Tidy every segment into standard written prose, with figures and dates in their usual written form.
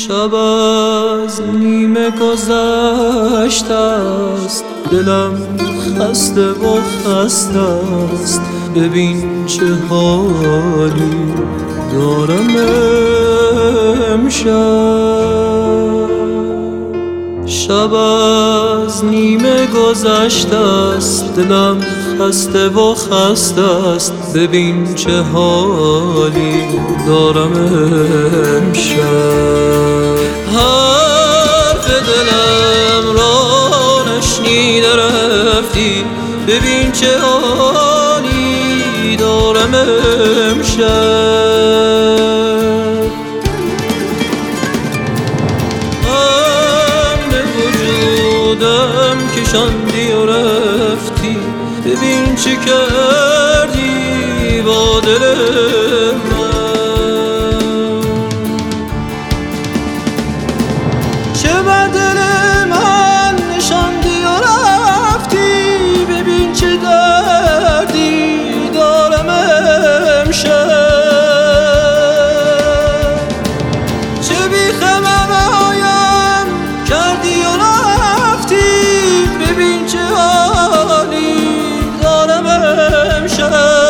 شب از نیمه گذشته است، دلم خسته و خسته است. ببین چه حالی دارم امشب. شب از نیمه گذشته است، دلم خسته و خسته است. ببین چه حالی دارم امشب. حرف دلم را نشنیده رفتی، ببین چه حالی دارم امشب. غم وجودم کشاندی و رفتی، ببین چه کردی با دل من. چه بر دل من نشاندی و رفتی، ببین چه دردی دارم امشب. چه بی‌خبرایم کردی و رفتی، ببین چه حالی دارم امشب.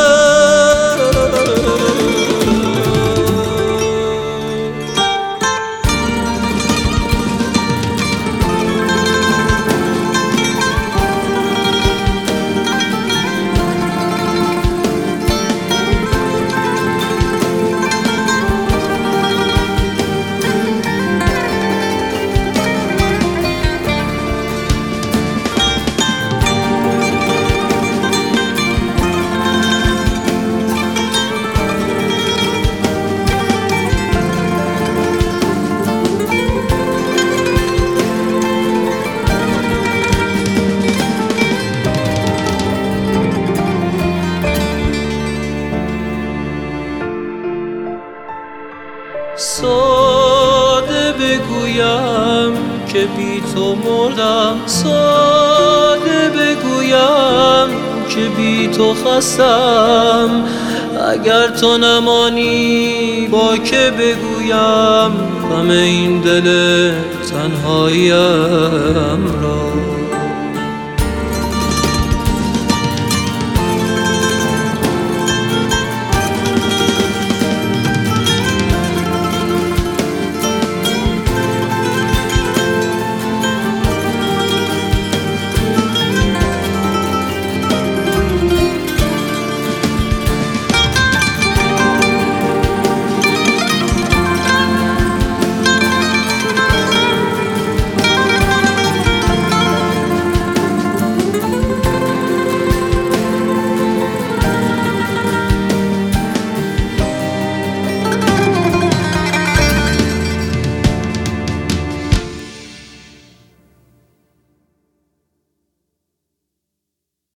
ساده بگویم که بی تو مردم، ساده بگویم که بی تو خستم. اگر تو نمانی با که بگویم غم این دل تنهاییم را.